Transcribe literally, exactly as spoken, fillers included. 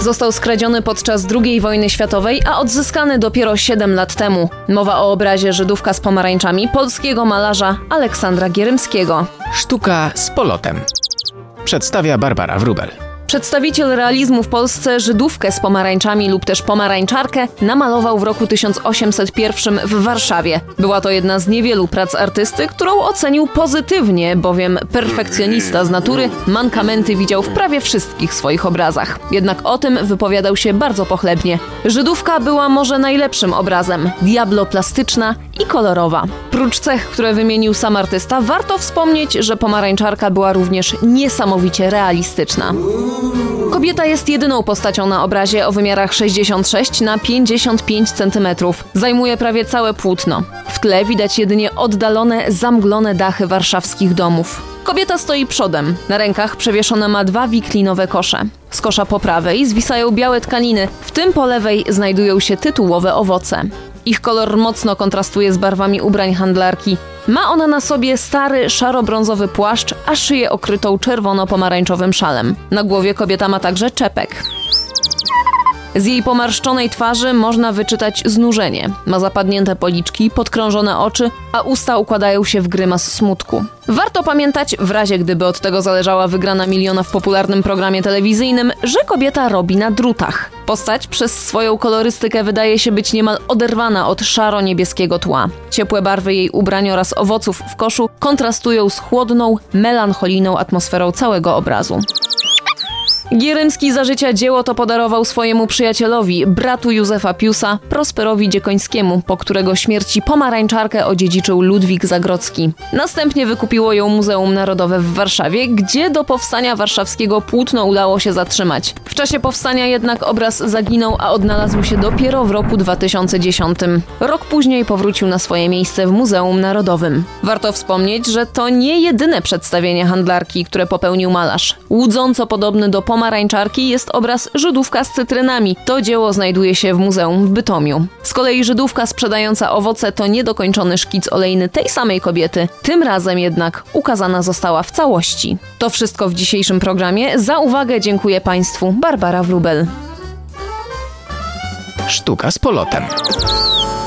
Został skradziony podczas drugiej wojny światowej, a odzyskany dopiero siedem lat temu. Mowa o obrazie Żydówka z pomarańczami polskiego malarza Aleksandra Gierymskiego. Sztuka z polotem. Przedstawia Barbara Wróbel. Przedstawiciel realizmu w Polsce Żydówkę z pomarańczami lub też pomarańczarkę namalował w roku tysiąc osiemset jeden w Warszawie. Była to jedna z niewielu prac artysty, którą ocenił pozytywnie, bowiem perfekcjonista z natury mankamenty widział w prawie wszystkich swoich obrazach. Jednak o tym wypowiadał się bardzo pochlebnie. Żydówka była może najlepszym obrazem, diabloplastyczna i kolorowa. Prócz cech, które wymienił sam artysta, warto wspomnieć, że pomarańczarka była również niesamowicie realistyczna. Kobieta jest jedyną postacią na obrazie o wymiarach sześćdziesiąt sześć na pięćdziesiąt pięć centymetrów. Zajmuje prawie całe płótno. W tle widać jedynie oddalone, zamglone dachy warszawskich domów. Kobieta stoi przodem. Na rękach przewieszone ma dwa wiklinowe kosze. Z kosza po prawej zwisają białe tkaniny, w tym po lewej znajdują się tytułowe owoce. Ich kolor mocno kontrastuje z barwami ubrań handlarki. Ma ona na sobie stary, szaro-brązowy płaszcz, a szyję okrytą czerwono-pomarańczowym szalem. Na głowie kobieta ma także czepek. Z jej pomarszczonej twarzy można wyczytać znużenie. Ma zapadnięte policzki, podkrążone oczy, a usta układają się w grymas smutku. Warto pamiętać, w razie gdyby od tego zależała wygrana miliona w popularnym programie telewizyjnym, że kobieta robi na drutach. Postać przez swoją kolorystykę wydaje się być niemal oderwana od szaro-niebieskiego tła. Ciepłe barwy jej ubrań oraz owoców w koszu kontrastują z chłodną, melancholijną atmosferą całego obrazu. Gierymski za życia dzieło to podarował swojemu przyjacielowi, bratu Józefa Piusa, Prosperowi Dziekońskiemu, po którego śmierci pomarańczarkę odziedziczył Ludwik Zagrodzki. Następnie wykupiło ją Muzeum Narodowe w Warszawie, gdzie do powstania warszawskiego płótno udało się zatrzymać. W czasie powstania jednak obraz zaginął, a odnalazł się dopiero w roku dwa tysiące dziesiątym. Rok później powrócił na swoje miejsce w Muzeum Narodowym. Warto wspomnieć, że to nie jedyne przedstawienie handlarki, które popełnił malarz. Łudząco podobny do pomarańczarki jest obraz Żydówka z cytrynami. To dzieło znajduje się w muzeum w Bytomiu. Z kolei Żydówka sprzedająca owoce to niedokończony szkic olejny tej samej kobiety. Tym razem jednak ukazana została w całości. To wszystko w dzisiejszym programie. Za uwagę dziękuję Państwu. Barbara Wróbel. Sztuka z polotem.